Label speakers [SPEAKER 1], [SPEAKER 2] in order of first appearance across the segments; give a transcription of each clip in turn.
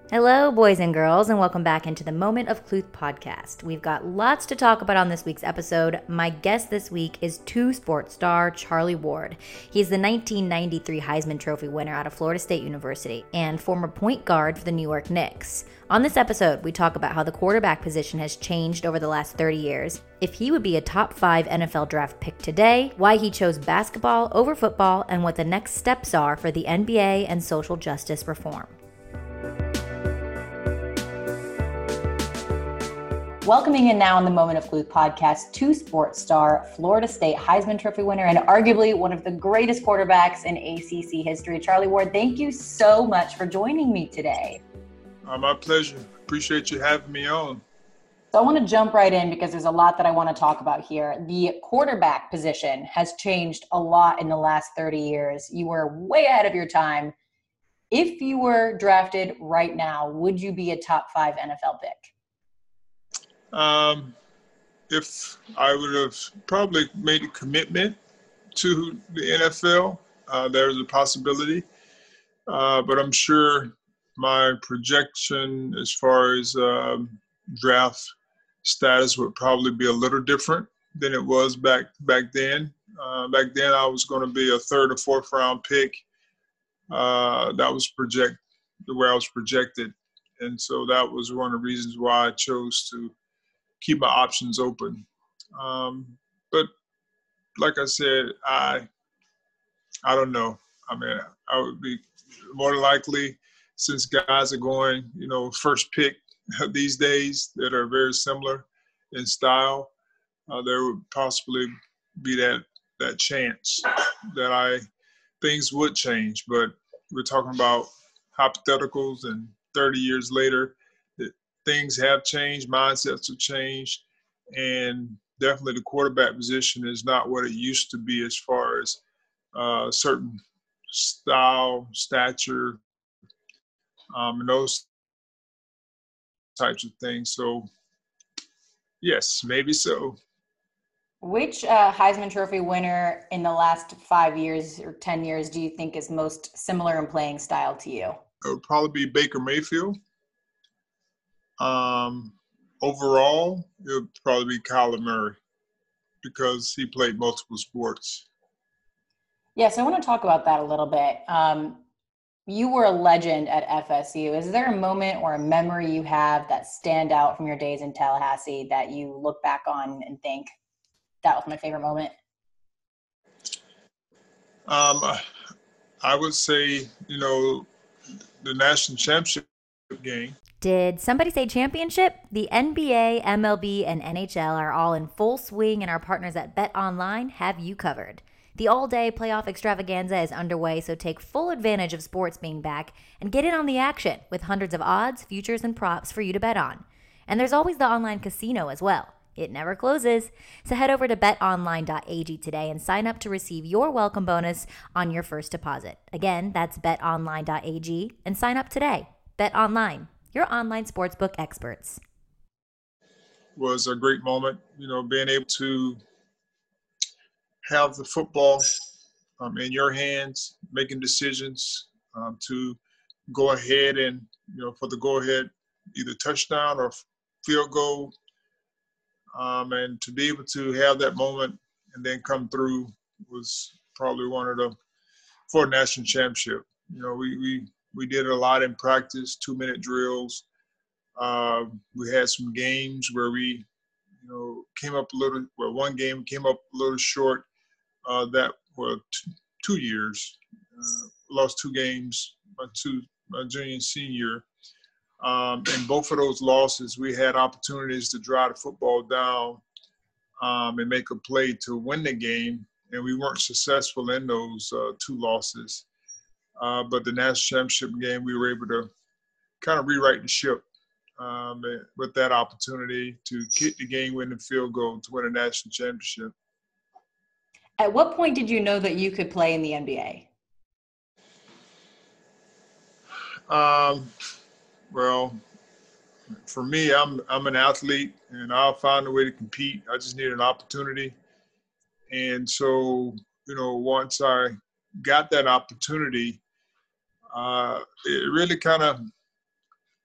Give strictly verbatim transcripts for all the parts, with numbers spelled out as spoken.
[SPEAKER 1] Hello, boys and girls, and welcome back into the Moment of Cluth podcast. We've got lots to talk about on this week's episode. My guest this week is two sports star Charlie Ward. He's the nineteen ninety-three Heisman Trophy winner out of Florida State University and former point guard for the New York Knicks. On this episode, we talk about how the quarterback position has changed over the last thirty years, if he would be a top five N F L draft pick today, why he chose basketball over football, and what the next steps are for the N B A and social justice reform. Welcoming in now on the Moment of Cluth podcast, two sports star, Florida State Heisman Trophy winner, and arguably one of the greatest quarterbacks in A C C history, Charlie Ward. Thank you so much for joining me today.
[SPEAKER 2] Uh, my pleasure. Appreciate you having me on.
[SPEAKER 1] So I want to jump right in because there's a lot that I want to talk about here. The quarterback position has changed a lot in the last thirty years. You were way ahead of your time. If you were drafted right now, would you be a top five N F L pick?
[SPEAKER 2] Um, if I would have probably made a commitment to the N F L, uh, there's a possibility. Uh, but I'm sure my projection as far as um, draft status would probably be a little different than it was back back then. Uh, back then, I was going to be a third or fourth round pick. Uh, that was project the way I was projected, and so that was one of the reasons why I chose to keep my options open. Um, but like I said, I I don't know. I mean, I would be more likely, since guys are going, you know, first pick these days that are very similar in style, uh, there would possibly be that that chance that I things would change. But we're talking about hypotheticals, and thirty years later, that things have changed, mindsets have changed, and definitely the quarterback position is not what it used to be as far as uh, certain style, stature, um, and those types of things. So, yes, maybe so.
[SPEAKER 1] Which uh, Heisman Trophy winner in the last five years or ten years do you think is most similar in playing style to you?
[SPEAKER 2] It would probably be Baker Mayfield. Um, overall, it would probably be Kyler Murray because he played multiple sports.
[SPEAKER 1] Yes, I want to talk about that a little bit. Um, you were a legend at F S U. Is there a moment or a memory you have that stand out from your days in Tallahassee that you look back on and think, that was my favorite moment?
[SPEAKER 2] Um, I would say, you know, the national championship game.
[SPEAKER 1] Did somebody say championship? The N B A, M L B, and N H L are all in full swing, and our partners at BetOnline have you covered. The all-day playoff extravaganza is underway, so take full advantage of sports being back and get in on the action with hundreds of odds, futures, and props for you to bet on. And there's always the online casino as well. It never closes. So head over to bet online dot a g today and sign up to receive your welcome bonus on your first deposit. Again, that's bet online dot a g and sign up today. BetOnline, your online sportsbook experts.
[SPEAKER 2] Was a great moment, you know, being able to have the football um, in your hands, making decisions um, to go ahead and, you know, for the go-ahead, either touchdown or field goal, um, and to be able to have that moment and then come through was probably one of the, for a national championship. You know, we, we, we did a lot in practice, two-minute drills. Uh, we had some games where we, you know, came up a little, well, one game came up a little short. Uh, that well, two, two years, uh, lost two games, my two, my junior and senior. Um, and both of those losses, we had opportunities to drive the football down um, and make a play to win the game, and we weren't successful in those uh, two losses. Uh, but the national championship game, we were able to kind of rewrite the ship um, with that opportunity to kick the game-winning field goal to win a national championship.
[SPEAKER 1] At what point did you know that you could play in the N B A?
[SPEAKER 2] Um, well, for me, I'm I'm an athlete, and I'll find a way to compete. I just need an opportunity. And so, you know, once I got that opportunity, uh, it really kind of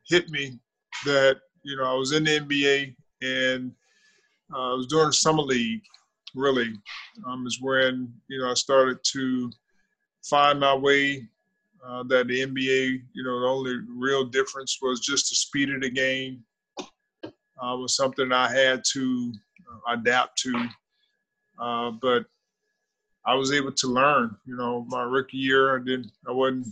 [SPEAKER 2] hit me that, you know, I was in the N B A and uh, I was doing summer league, really, um, is when, you know, I started to find my way. Uh, that the N B A, you know, the only real difference was just the speed of the game uh, was something I had to adapt to. Uh, but I was able to learn. You know, my rookie year, I didn't, I wasn't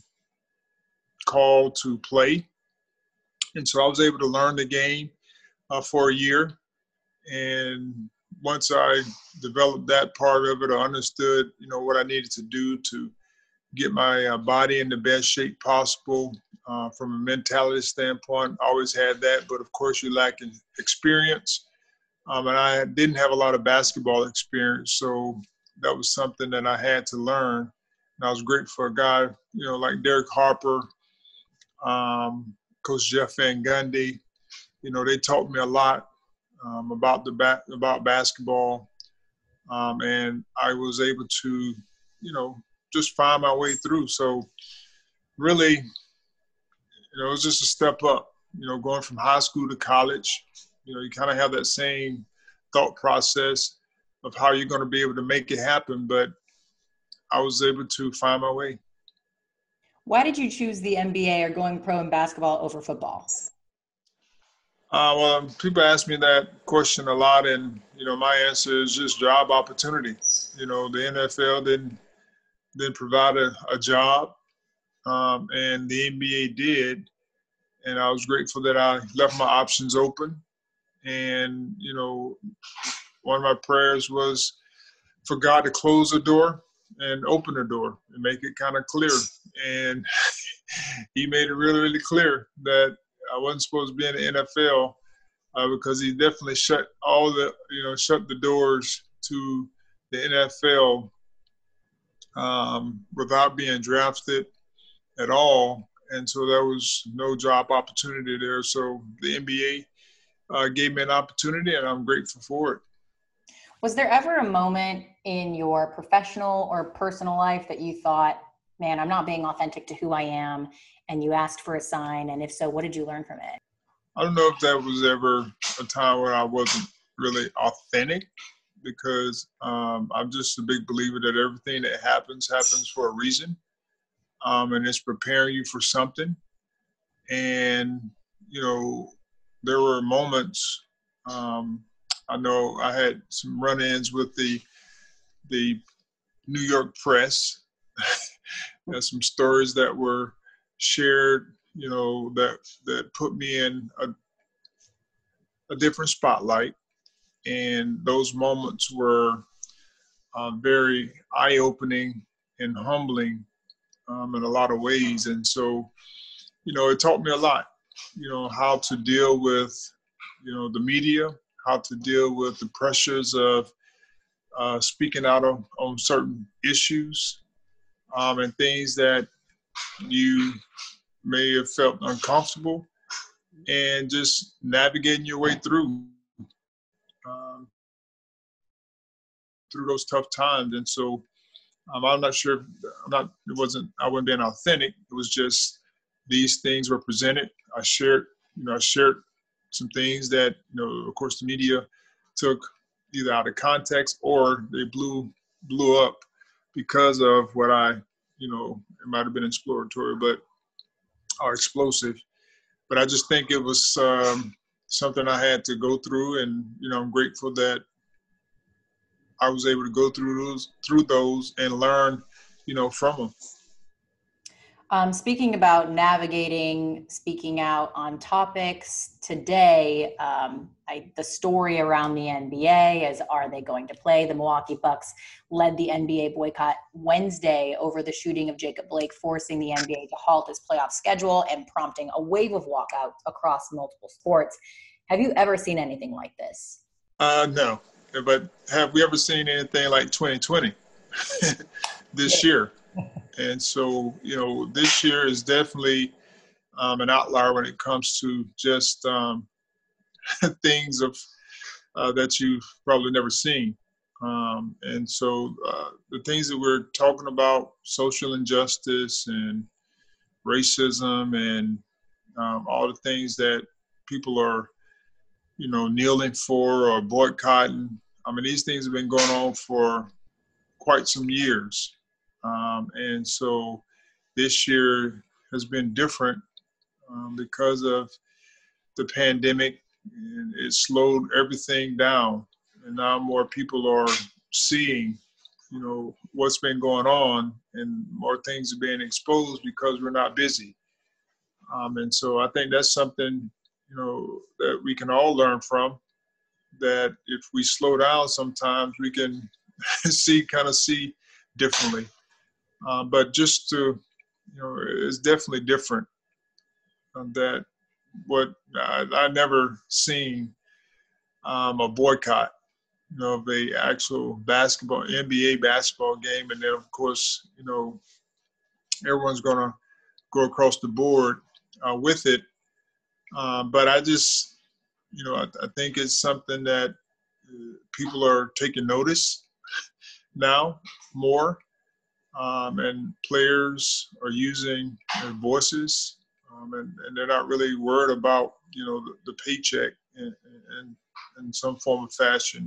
[SPEAKER 2] called to play, and so I was able to learn the game uh, for a year. And once I developed that part of it, I understood, you know, what I needed to do to get my uh, body in the best shape possible uh, from a mentality standpoint. I always had that, but of course you lack in experience. Um, and I didn't have a lot of basketball experience, so that was something that I had to learn. And I was grateful for a guy, you know, like Derek Harper, um, Coach Jeff Van Gundy. You know, they taught me a lot um, about the ba- about basketball, um, and I was able to, you know, just find my way through. So really, you know, it was just a step up, you know, going from high school to college. You know, you kind of have that same thought process of how you're going to be able to make it happen. But I was able to find my way.
[SPEAKER 3] Why did you choose the N B A or going pro in basketball over football?
[SPEAKER 2] Uh, well, people ask me that question a lot, and, you know, my answer is just job opportunity. You know, the N F L didn't, didn't provide a, a job. Um, and the N B A did, and I was grateful that I left my options open. And, you know, one of my prayers was for God to close the door and open the door and make it kind of clear. And he made it really, really clear that I wasn't supposed to be in the N F L uh, because he definitely shut all the, you know, shut the doors to the N F L um, without being drafted at all. And so there was no job opportunity there. So the N B A uh, gave me an opportunity, and I'm grateful for it.
[SPEAKER 3] Was there ever a moment in your professional or personal life that you thought, man, I'm not being authentic to who I am, and you asked for a sign? And if so, what did you learn from it?
[SPEAKER 2] I don't know if there was ever a time where I wasn't really authentic, because um, I'm just a big believer that everything that happens happens for a reason. Um, and it's preparing you for something. And, you know, there were moments, um, I know I had some run-ins with the the New York press. There's some stories that were shared, you know, that that put me in a, a different spotlight. And those moments were uh, very eye-opening and humbling um, in a lot of ways. And so, you know, it taught me a lot, you know, how to deal with, you know, the media, how to deal with the pressures of uh, speaking out on, on certain issues um, and things that you may have felt uncomfortable, and just navigating your way through um, through those tough times. And so um, I'm not sure, I'm not, it wasn't, I wasn't being authentic. It was just these things were presented. I shared, you know, I shared some things that, you know, of course the media took either out of context or they blew blew up because of what I, you know, it might have been exploratory, but or explosive. But I just think it was um, something I had to go through, and, you know, I'm grateful that I was able to go through those through those and learn, you know, from them.
[SPEAKER 3] Um, speaking about navigating, speaking out on topics today, um, I, the story around the N B A is, are they going to play? The Milwaukee Bucks led the N B A boycott Wednesday over the shooting of Jacob Blake, forcing the N B A to halt its playoff schedule and prompting a wave of walkouts across multiple sports. Have you ever seen anything like this?
[SPEAKER 2] Uh, no, but have we ever seen anything like twenty twenty this year? And so, you know, this year is definitely um, an outlier when it comes to just um, things of uh, that you've probably never seen. Um, and so uh, the things that we're talking about, social injustice and racism and, um, all the things that people are, you know, kneeling for or boycotting. I mean, these things have been going on for quite some years. Um, and so this year has been different um, because of the pandemic. And it slowed everything down. And now more people are seeing, you know, what's been going on, and more things are being exposed because we're not busy. Um, and so I think that's something, you know, that we can all learn from, that if we slow down sometimes we can see, kind of see differently. Uh, but just to, you know, it's definitely different um, that what I, I never seen um, a boycott, you know, of a actual basketball, N B A basketball game. And then of course, you know, everyone's going to go across the board uh, with it. Um, but I just, you know, I, I think it's something that uh, people are taking notice now more, um, and players are using their voices, um, and, and they're not really worried about, you know, the, the paycheck in, in, in some form of fashion.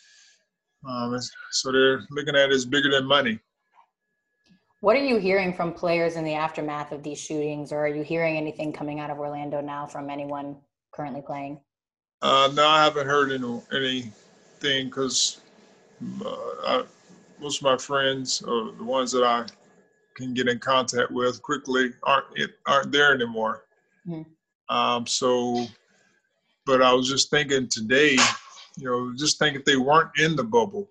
[SPEAKER 2] Um, so they're looking at it as bigger than money.
[SPEAKER 3] What are you hearing from players in the aftermath of these shootings, or are you hearing anything coming out of Orlando now from anyone currently playing?
[SPEAKER 2] Uh, no, I haven't heard any, anything because uh, most of my friends, or the ones that I can get in contact with quickly, aren't aren't there anymore. Mm-hmm. Um, so, but I was just thinking today, you know, just think if they weren't in the bubble,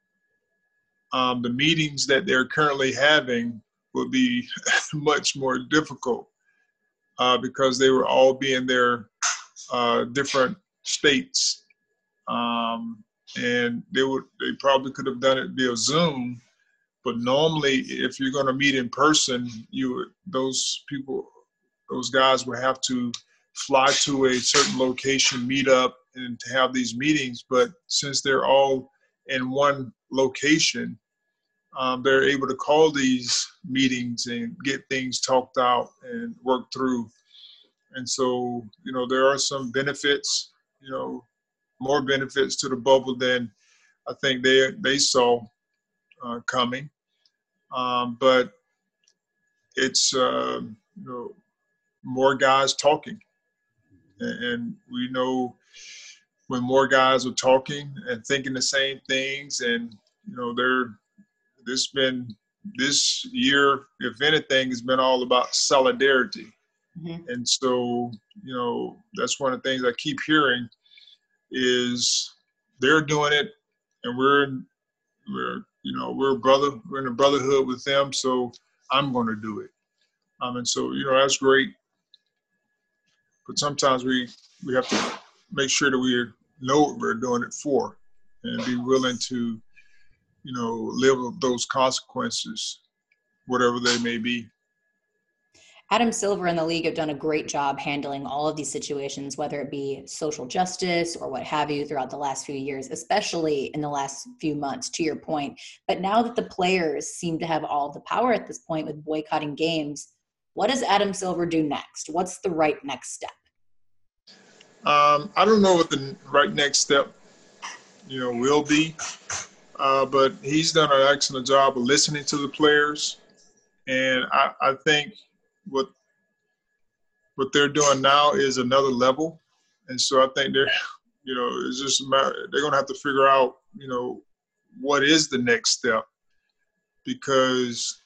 [SPEAKER 2] um, the meetings that they're currently having would be much more difficult uh, because they were all be in their uh, different states. Um, and they would, they probably could have done it via Zoom, but normally if you're going to meet in person, you would, those people, those guys would have to fly to a certain location, meet up, and to have these meetings. But since they're all in one location, um, they're able to call these meetings and get things talked out and worked through. And so, you know, there are some benefits, you know, more benefits to the bubble than I think they they saw uh, coming. Um, but it's, uh, you know, more guys talking. And, and we know when more guys are talking and thinking the same things, and, you know, they're, this been, this year, if anything, has been all about solidarity. Mm-hmm. And so, you know, that's one of the things I keep hearing is they're doing it, and we're, we're, you know, we're brother, we're in a brotherhood with them, so I'm going to do it. Um, and so, you know, that's great. But sometimes we, we have to make sure that we know what we're doing it for and be willing to, you know, live with those consequences, whatever they may be.
[SPEAKER 3] Adam Silver and the league have done a great job handling all of these situations, whether it be social justice or what have you throughout the last few years, especially in the last few months, to your point. But now that the players seem to have all the power at this point with boycotting games, what does Adam Silver do next? What's the right next step?
[SPEAKER 2] Um, I don't know what the right next step, you know, will be, uh, but he's done an excellent job of listening to the players. And I, I think what what they're doing now is another level. And so I think they're, you know, it's just a matter, they're going to have to figure out, you know, what is the next step, because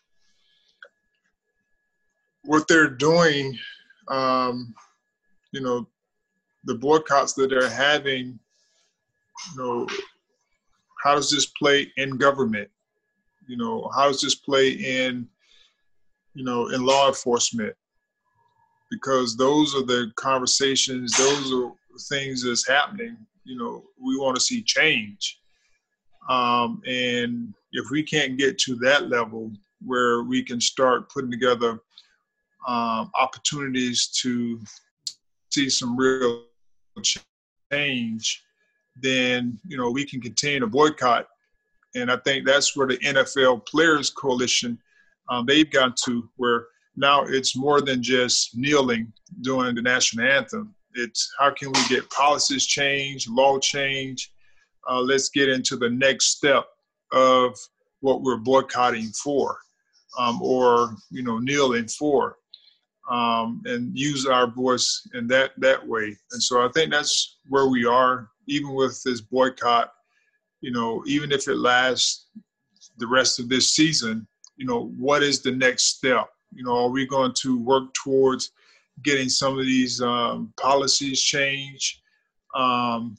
[SPEAKER 2] what they're doing, um, you know, the boycotts that they're having, you know, how does this play in government? You know, how does this play in, you know, in law enforcement? Because those are the conversations, those are things that's happening. You know, we want to see change. Um, and if we can't get to that level where we can start putting together um, opportunities to see some real change, then, you know, we can continue to boycott. And I think that's where the N F L Players Coalition, um, they've gotten to, where now it's more than just kneeling during the national anthem. It's how can we get policies changed, law change. Uh, let's get into the next step of what we're boycotting for, um, or, you know, kneeling for, um, and use our voice in that, that way. And so I think that's where we are, even with this boycott, you know, even if it lasts the rest of this season, you know, what is the next step? You know, are we going to work towards getting some of these um, policies changed? Um,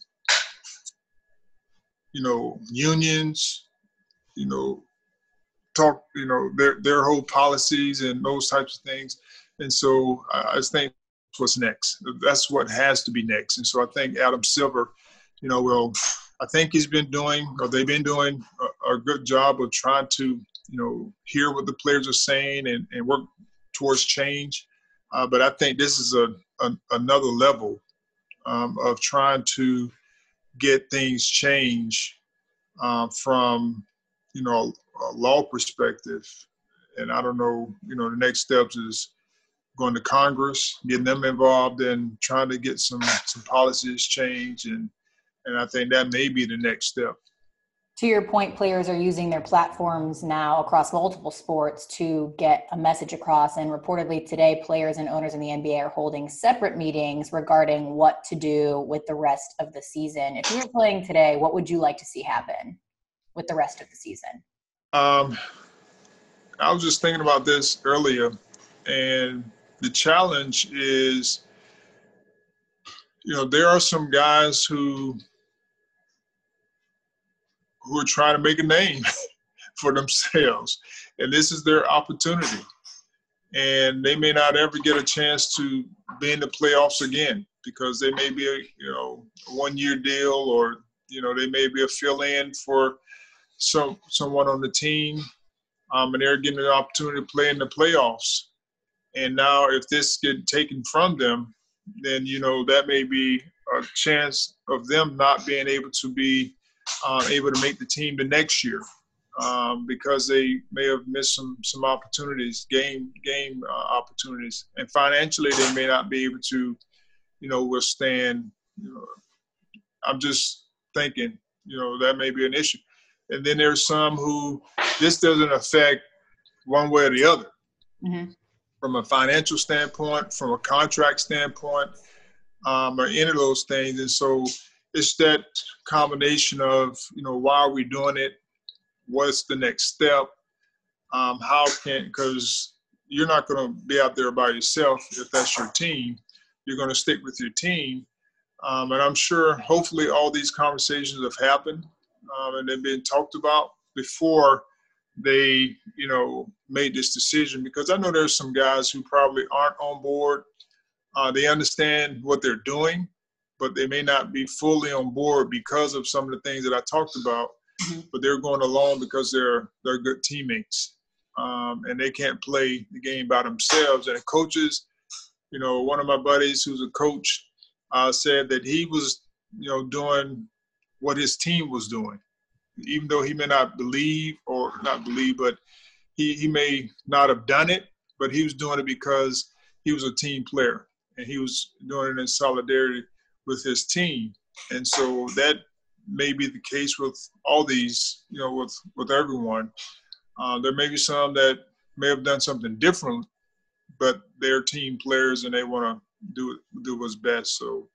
[SPEAKER 2] you know, unions, you know, talk, you know, their their whole policies and those types of things. And so I, I think what's next. That's what has to be next. And so I think Adam Silver, you know, will, I think he's been doing, or they've been doing a, a good job of trying to, you know, hear what the players are saying and, and work towards change. Uh, but I think this is a, a another level um, of trying to get things changed uh, from, you know, a law perspective. And I don't know, you know, the next steps is going to Congress, getting them involved in trying to get some, some policies changed. And, and I think that may be the next step.
[SPEAKER 3] To your point, players are using their platforms now across multiple sports to get a message across. And reportedly today, players and owners in the N B A are holding separate meetings regarding what to do with the rest of the season. If you were playing today, what would you like to see happen with the rest of the season?
[SPEAKER 2] Um, I was just thinking about this earlier, and the challenge is, you know, there are some guys who who are trying to make a name for themselves, and this is their opportunity. And they may not ever get a chance to be in the playoffs again because they may be a, you know, a one-year deal, or, you know, they may be a fill-in for some someone on the team, um, and they're getting an opportunity to play in the playoffs. And now if this gets taken from them, then, you know, that may be a chance of them not being able to be uh, able to make the team the next year um, because they may have missed some some opportunities, game game uh, opportunities. And financially, they may not be able to, you know, withstand. You know, I'm just thinking, you know, that may be an issue. And then there's some who this doesn't affect one way or the other. Mm-hmm. From a financial standpoint, from a contract standpoint, um, or any of those things. And so it's that combination of, you know, why are we doing it? What's the next step? Um, how can, because you're not going to be out there by yourself if that's your team. You're going to stick with your team. Um, and I'm sure hopefully all these conversations have happened um, and they've been talked about before they, you know, made this decision, because I know there's some guys who probably aren't on board. Uh, they understand what they're doing, but they may not be fully on board because of some of the things that I talked about. Mm-hmm. But they're going along because they're they're good teammates, um, and they can't play the game by themselves. And the coaches, you know, one of my buddies who's a coach uh, said that he was, you know, doing what his team was doing. Even though he may not believe or not believe, but he, he may not have done it, but he was doing it because he was a team player and he was doing it in solidarity with his team. And so that may be the case with all these, you know, with, with everyone. Uh, there may be some that may have done something different, but they're team players and they want to do do what's best. So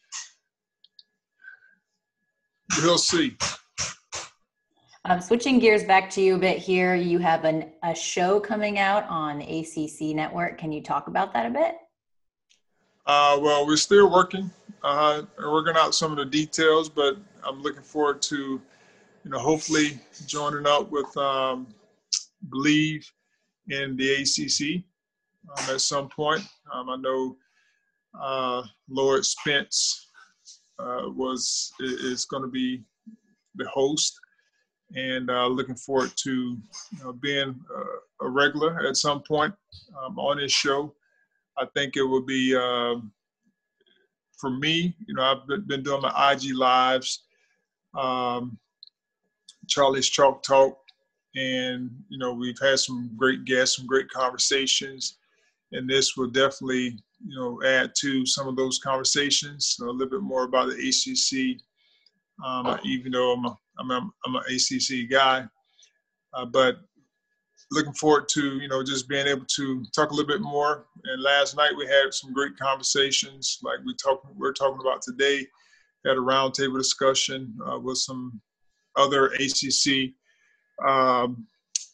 [SPEAKER 2] we'll see.
[SPEAKER 3] Um, switching gears back to you a bit here, you have an, a show coming out on A C C Network. Can you talk about that a bit?
[SPEAKER 2] Uh, well, we're still working, uh, working out some of the details, but I'm looking forward to, you know, hopefully joining up with um, Believe in the A C C um, at some point. Um, I know uh, Lord Spence uh, was is going to be the host. And uh, looking forward to, you know, being uh, a regular at some point um, on this show. I think it will be, uh, for me, you know, I've been doing my I G Lives, um, Charlie's Chalk Talk, and, you know, we've had some great guests, some great conversations. and this will definitely, you know, add to some of those conversations. So a little bit more about the A C C, um, even though I'm a, I'm a, I'm an A C C guy, uh, but looking forward to, you know, just being able to talk a little bit more. And last night we had some great conversations, like we talk, we're talking about today. Had a roundtable discussion uh, with some other A C C um,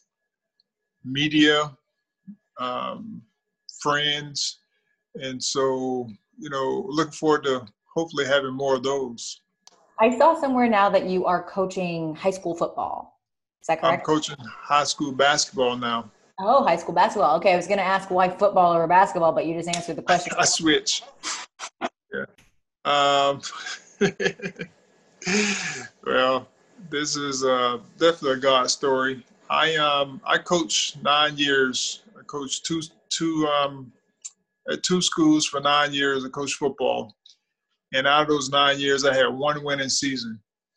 [SPEAKER 2] media um, friends, and so, you know, looking forward to hopefully having more of those.
[SPEAKER 3] I saw somewhere now that you are coaching high school football. Is that correct?
[SPEAKER 2] I'm coaching high school basketball now.
[SPEAKER 3] Oh, high school basketball. Okay, I was going to ask why football or basketball, but you just answered the question.
[SPEAKER 2] I switch. Yeah. Um, well, this is uh, definitely a God story. I um I coached nine years. I coached two two um at two schools for nine years. I coached football, and out of those nine years, I had one winning season.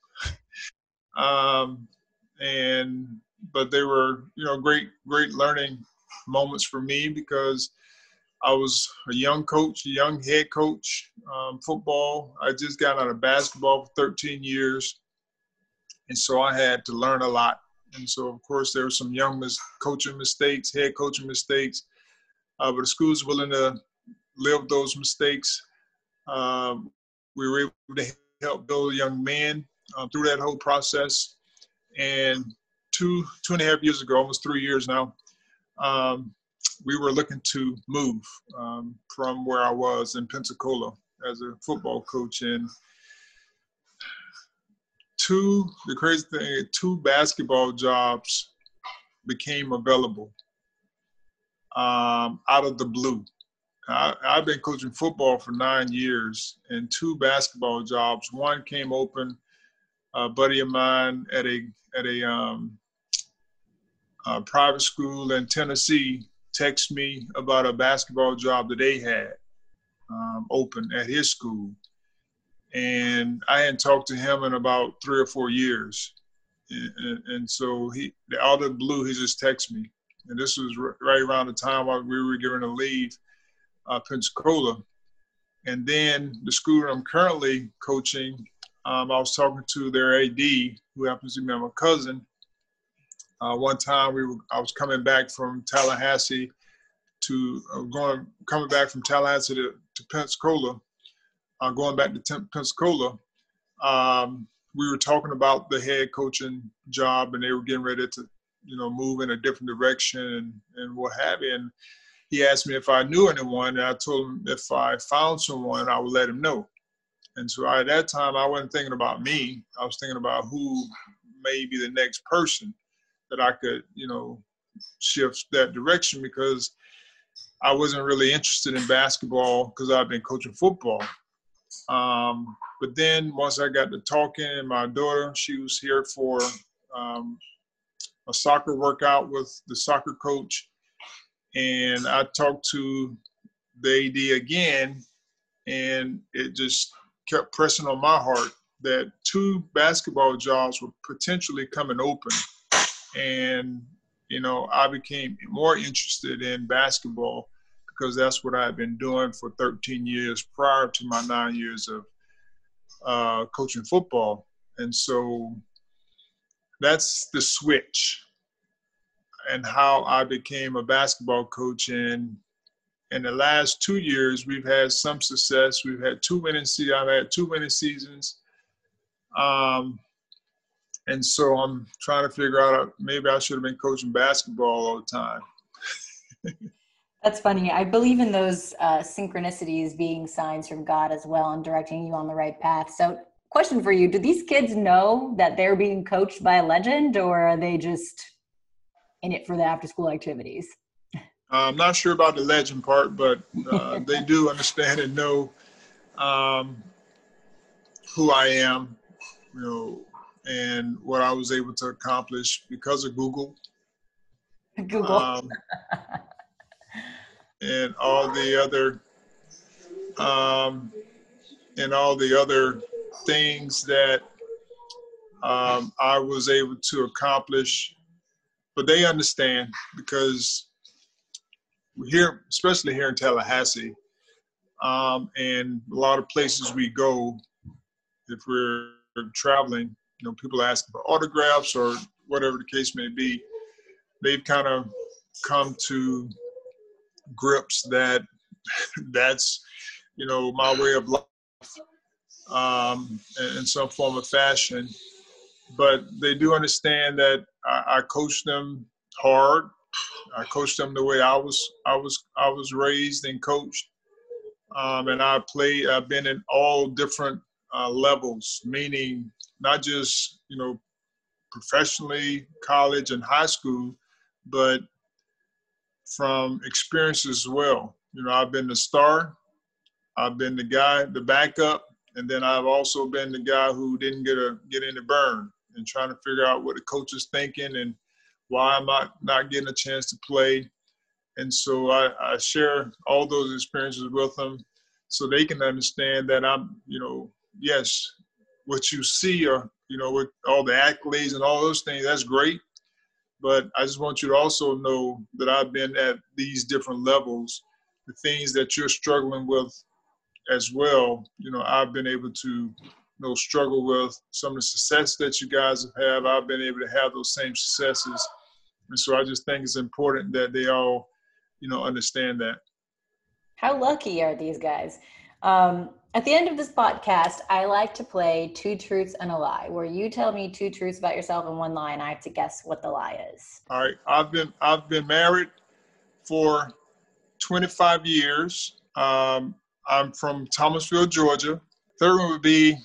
[SPEAKER 2] um, and but they were, you know, great great learning moments for me because I was a young coach, a young head coach, um, football. I just got out of basketball for thirteen years. And so I had to learn a lot. And so, of course, there were some young mis- coaching mistakes, head coaching mistakes, uh, but the school's willing to live with those mistakes. Um, we were able to help build young men uh, through that whole process. And two, two and a half years ago, almost three years now, um, we were looking to move um, from where I was in Pensacola as a football coach. And two, the crazy thing, two basketball jobs became available um, out of the blue. I, I've been coaching football for nine years, and two basketball jobs. One came open. A buddy of mine at a at a, um, a private school in Tennessee texted me about a basketball job that they had um, open at his school. And I hadn't talked to him in about three or four years. And, and, and so he, out of the blue, he just texted me. And this was r- right around the time while we were going to leave uh, Pensacola. And then the school that I'm currently coaching, um, I was talking to their A D, who happens to be my cousin. Uh, one time we were, I was coming back from Tallahassee to uh, going, coming back from Tallahassee to, to Pensacola, uh, going back to Tem- Pensacola. Um, we were talking about the head coaching job, and they were getting ready to, you know, move in a different direction and, and what have you. And he asked me if I knew anyone, and I told him if I found someone, I would let him know. And so I, at that time, I wasn't thinking about me. I was thinking about who may be the next person that I could, you know, shift that direction, because I wasn't really interested in basketball because I've been coaching football. Um, but then once I got to talking, and my daughter, she was here for um, a soccer workout with the soccer coach. And I talked to the A D again, and it just kept pressing on my heart that two basketball jobs were potentially coming open. And, you know, I became more interested in basketball because that's what I had been doing for thirteen years prior to my nine years of uh, coaching football. And so that's the switch and how I became a basketball coach. And in the last two years, we've had some success. We've had two winning seasons. I've had two winning seasons. Um, and so I'm trying to figure out, maybe I should have been coaching basketball all the time.
[SPEAKER 3] That's funny. I believe in those uh, synchronicities being signs from God as well and directing you on the right path. So question for you, do these kids know that they're being coached by a legend, or are they just in it for the after school activities?
[SPEAKER 2] I'm not sure about the legend part, but uh, they do understand and know um, who I am, you know, and what I was able to accomplish because of Google.
[SPEAKER 3] Google.
[SPEAKER 2] Um, and all the other, um, and all the other things that um, I was able to accomplish. But they understand because here, especially here in Tallahassee, um, and a lot of places we go, if we're traveling, you know, people asking for autographs or whatever the case may be, they've kind of come to grips that that's, you know, my way of life um, in some form of fashion. But they do understand that I, I coach them hard. I coach them the way I was I was I was raised and coached, um, and I play. I've been in all different uh, levels, meaning not just you know professionally, college and high school, but from experience as well. You know, I've been the star, I've been the guy, the backup, and then I've also been the guy who didn't get a get in the burn and trying to figure out what the coach is thinking and why I'm not, not getting a chance to play. And so I, I share all those experiences with them so they can understand that I'm, you know, yes, what you see are, you know, with all the accolades and all those things, that's great. But I just want you to also know that I've been at these different levels, the things that you're struggling with as well. You know, I've been able to, you know, struggle with some of the success that you guys have. I've been able to have those same successes. And so I just think it's important that they all, you know, understand that.
[SPEAKER 3] How lucky are these guys? Um, at the end of this podcast, I like to play two truths and a lie, where you tell me two truths about yourself and one lie, and I have to guess what the lie is.
[SPEAKER 2] All right. I've been I've been married for twenty-five years. Um, I'm from Thomasville, Georgia. Third one would be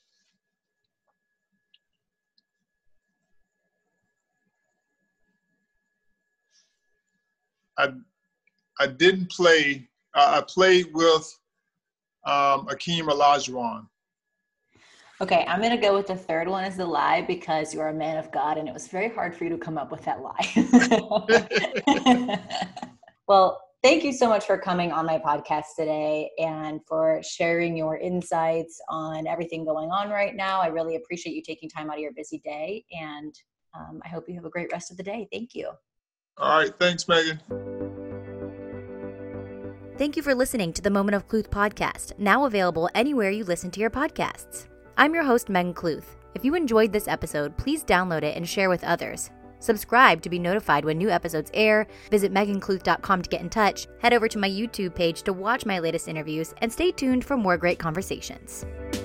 [SPEAKER 2] I I didn't play. Uh, I played with um, Akeem Olajuwon.
[SPEAKER 3] Okay, I'm going to go with the third one as the lie because you're a man of God, and it was very hard for you to come up with that lie. Well, thank you so much for coming on my podcast today and for sharing your insights on everything going on right now. I really appreciate you taking time out of your busy day, and um, I hope you have a great rest of the day. Thank you.
[SPEAKER 2] All right. Thanks, Megan.
[SPEAKER 1] Thank you for listening to the Moment of Cluth podcast, now available anywhere you listen to your podcasts. I'm your host, Megan Cluth. If you enjoyed this episode, please download it and share with others. Subscribe to be notified when new episodes air. Visit megan cluth dot com to get in touch. Head over to my YouTube page to watch my latest interviews, and stay tuned for more great conversations.